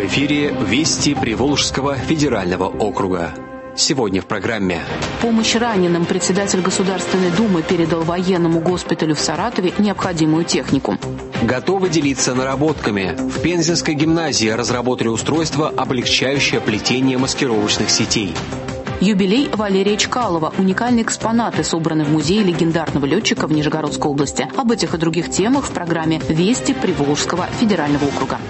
эфире «Вести Приволжского федерального округа». Сегодня в программе. Помощь раненым. Председатель Государственной Думы передал военному госпиталю в Саратове необходимую технику. Готовы делиться наработками. В Пензенской гимназии разработали устройство, облегчающее плетение маскировочных сетей. Юбилей Валерия Чкалова. Уникальные экспонаты собраны в музее легендарного летчика в Нижегородской области. Об этих и других темах в программе «Вести Приволжского федерального округа».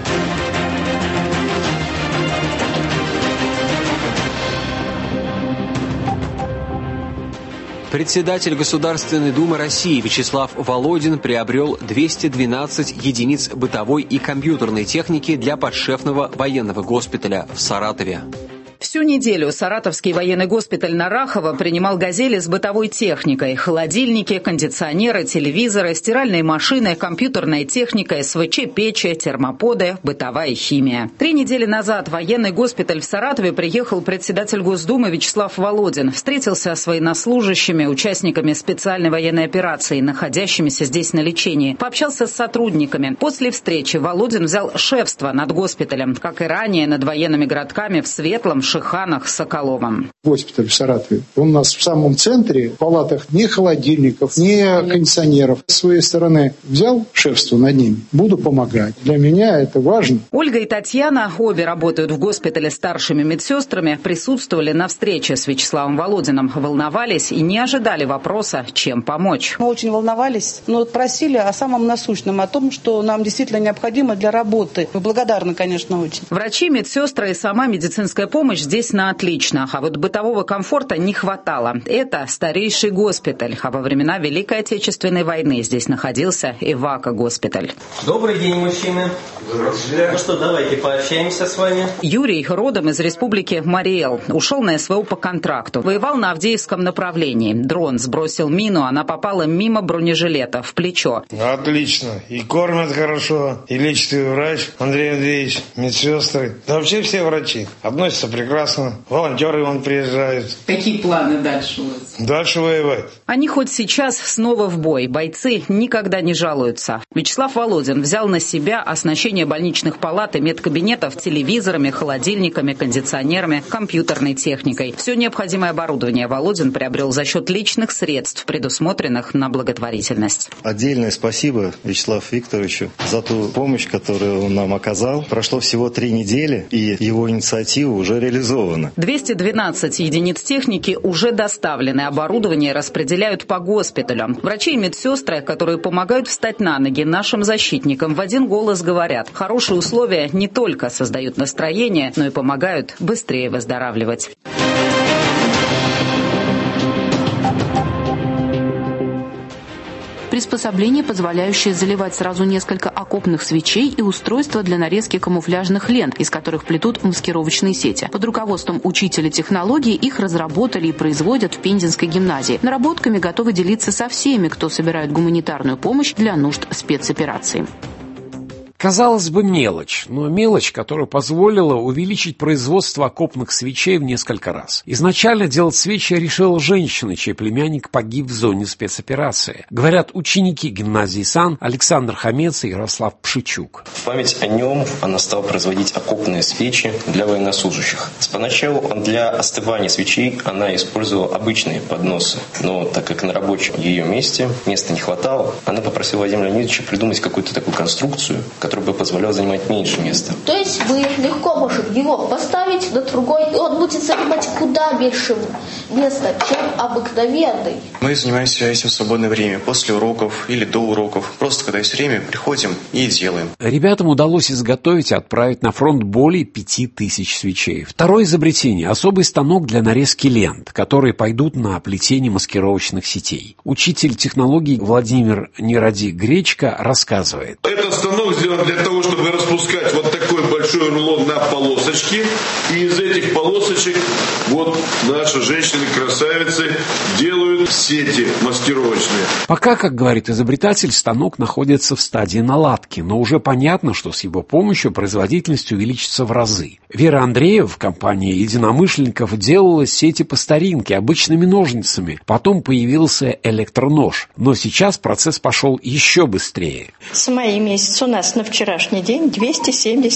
Председатель Государственной Думы России Вячеслав Володин приобрел 212 единиц бытовой и компьютерной техники для подшефного военного госпиталя в Саратове. Всю неделю Саратовский военный госпиталь на Рахово принимал «Газели» с бытовой техникой. Холодильники, кондиционеры, телевизоры, стиральные машины, компьютерная техника, СВЧ-печи, термоподы, бытовая химия. 3 недели назад в военный госпиталь в Саратове приехал председатель Госдумы Вячеслав Володин. Встретился с военнослужащими, участниками специальной военной операции, находящимися здесь на лечении. Пообщался с сотрудниками. После встречи Володин взял шефство над госпиталем, как и ранее над военными городками в Светлом, Шиханах, Соколовом. Госпиталь в Саратове. Он у нас в самом центре. В палатах ни холодильников, ни кондиционеров. С своей стороны взял шефство над ним. Буду помогать. Для меня это важно. Ольга и Татьяна, обе работают в госпитале старшими медсестрами, присутствовали на встрече с Вячеславом Володиным. Волновались и не ожидали вопроса, чем помочь. Мы очень волновались, но просили о самом насущном, о том, что нам действительно необходимо для работы. Мы благодарны, конечно, очень. Врачи, медсестры и сама медицинская помощь здесь на отлично, а вот бытового комфорта не хватало. Это старейший госпиталь, а во времена Великой Отечественной войны здесь находился Ивако-госпиталь. Добрый день, мужчины. Здравствуйте. Ну что, давайте пообщаемся с вами. Юрий родом из республики Мариэл. Ушел на СВО по контракту. Воевал на Авдеевском направлении. Дрон сбросил мину, она попала мимо бронежилета в плечо. Отлично. И кормят хорошо, и лечит и врач Андрей Андреевич, медсестры. Да вообще все врачи относятся прекрасно. Волонтеры вон приезжают. Какие планы дальше у вас? Дальше воевать. Они хоть сейчас снова в бой. Бойцы никогда не жалуются. Вячеслав Володин взял на себя оснащение больничных палат и медкабинетов телевизорами, холодильниками, кондиционерами, компьютерной техникой. Все необходимое оборудование Володин приобрел за счет личных средств, предусмотренных на благотворительность. Отдельное спасибо Вячеславу Викторовичу за ту помощь, которую он нам оказал. Прошло всего 3 недели, и его инициатива уже реализована. 212 единиц техники уже доставлены. Оборудование распределяют по госпиталям. Врачи и медсестры, которые помогают встать на ноги нашим защитникам, в один голос говорят: хорошие условия не только создают настроение, но и помогают быстрее выздоравливать. Приспособление, позволяющее заливать сразу несколько окопных свечей, и устройство для нарезки камуфляжных лент, из которых плетут маскировочные сети. Под руководством учителя технологий их разработали и производят в Пензенской гимназии. Наработками готовы делиться со всеми, кто собирает гуманитарную помощь для нужд спецоперации. Казалось бы, мелочь, но мелочь, которая позволила увеличить производство окопных свечей в несколько раз. Изначально делать свечи решила женщина, чей племянник погиб в зоне спецоперации. Говорят ученики гимназии САН Александр Хамец и Ярослав Пшичук. В память о нем она стала производить окопные свечи для военнослужащих. Поначалу для остывания свечей она использовала обычные подносы, но так как на рабочем ее месте места не хватало, она попросила Владимира Леонидовича придумать какую-то такую конструкцию, который бы позволял занимать меньше места. То есть вы легко можете его поставить на другой, и он будет занимать куда меньше места, чем обыкновенный. Мы занимаемся этим в свободное время, после уроков или до уроков. Просто когда есть время, приходим и делаем. Ребятам удалось изготовить и отправить на фронт более 5000 свечей. Второе изобретение – особый станок для нарезки лент, которые пойдут на плетение маскировочных сетей. Учитель технологий Владимир Гречко рассказывает. Этот станок сделан для того, чтобы распускать вот такой большой рулон на полосочки. И из этих полосочек вот наши женщины-красавицы делают сети маскировочные. Пока, как говорит изобретатель, станок находится в стадии наладки, но уже понятно, что с его помощью производительность увеличится в разы. Вера Андреева в компании единомышленников делала сети по старинке, обычными ножницами. Потом появился электронож. Но сейчас процесс пошел еще быстрее. С мая месяца у нас на вчерашний день 276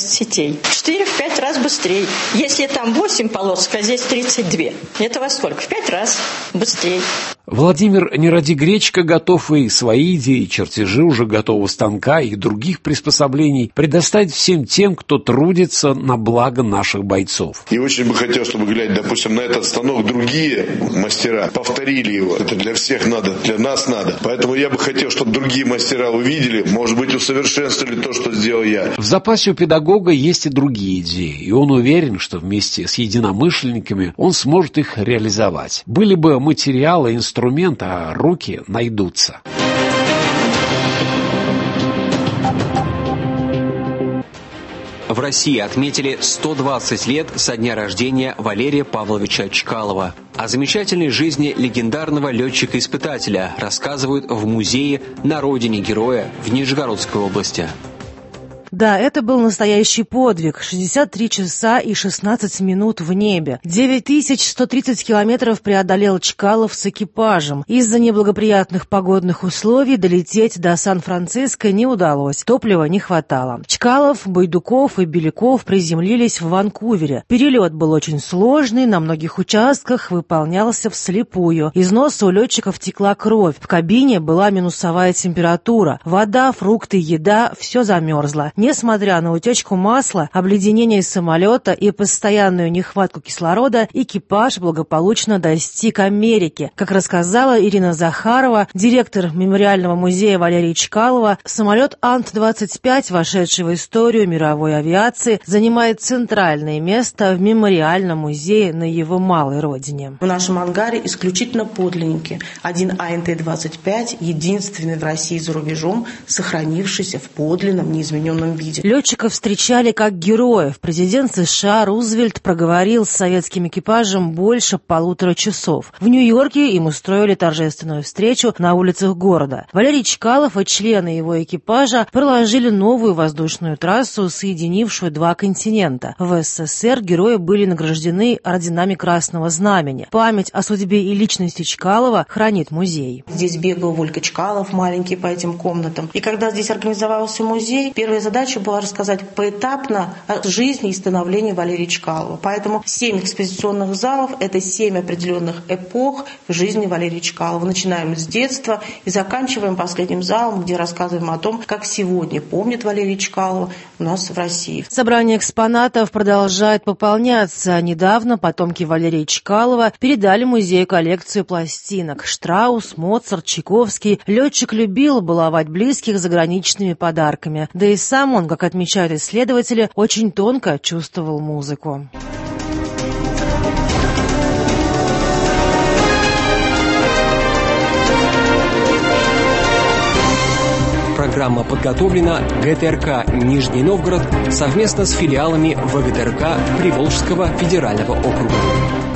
скорость сетей. 4-5 раз быстрее. Если там 8 полосок, а здесь 32. Это во сколько? В 5 раз быстрее. Владимир не ради гречка готов и свои идеи, чертежи уже готового станка и других приспособлений предоставить всем тем, кто трудится на благо наших бойцов. И очень бы хотел, чтобы, глядя, допустим, на этот станок, другие мастера повторили его. Это для всех надо, для нас надо. Поэтому я бы хотел, чтобы другие мастера увидели, может быть, усовершенствовали то, что сделал я. В запасе у педагога есть и другие идеи, и он уверен, что вместе с единомышленниками он сможет их реализовать. Были бы материалы, инструменты, а руки найдутся. В России отметили 120 лет со дня рождения Валерия Павловича Чкалова. О замечательной жизни легендарного летчика-испытателя рассказывают в музее на родине героя в Нижегородской области. Да, это был настоящий подвиг. 63 часа и 16 минут в небе. 9130 километров преодолел Чкалов с экипажем. Из-за неблагоприятных погодных условий долететь до Сан-Франциско не удалось. Топлива не хватало. Чкалов, Байдуков и Беляков приземлились в Ванкувере. Перелет был очень сложный, на многих участках выполнялся вслепую. Из носа у летчиков текла кровь. В кабине была минусовая температура. Вода, фрукты, еда – все замерзло. Несмотря на утечку масла, обледенение самолета и постоянную нехватку кислорода, экипаж благополучно достиг Америки. Как рассказала Ирина Захарова, директор мемориального музея Валерия Чкалова, самолет Ан-25, вошедший в историю мировой авиации, занимает центральное место в мемориальном музее на его малой родине. В нашем ангаре исключительно подлинники. Один АНТ-25, единственный в России и за рубежом, сохранившийся в подлинном неизмененном виде. Летчиков встречали как героев. Президент США Рузвельт проговорил с советским экипажем больше 1,5 часов. В Нью-Йорке им устроили торжественную встречу на улицах города. Валерий Чкалов и члены его экипажа проложили новую воздушную трассу, соединившую два континента. В СССР герои были награждены орденами Красного Знамени. Память о судьбе и личности Чкалова хранит музей. Здесь бегал Волька Чкалов, маленький, по этим комнатам. И когда здесь организовался музей, первая задача была рассказать поэтапно о жизни и становлении Валерия Чкалова. Поэтому 7 экспозиционных залов – это 7 определенных эпох в жизни Валерия Чкалова. Начинаем с детства и заканчиваем последним залом, где рассказываем о том, как сегодня помнят Валерия Чкалова у нас в России. Собрание экспонатов продолжает пополняться. Недавно потомки Валерия Чкалова передали музею коллекцию пластинок. Штраус, Моцарт, Чайковский. Летчик любил баловать близких заграничными подарками. Да и сам он, как отмечают исследователи, очень тонко чувствовал музыку. Программа подготовлена ГТРК «Нижний Новгород» совместно с филиалами ВГТРК Приволжского федерального округа.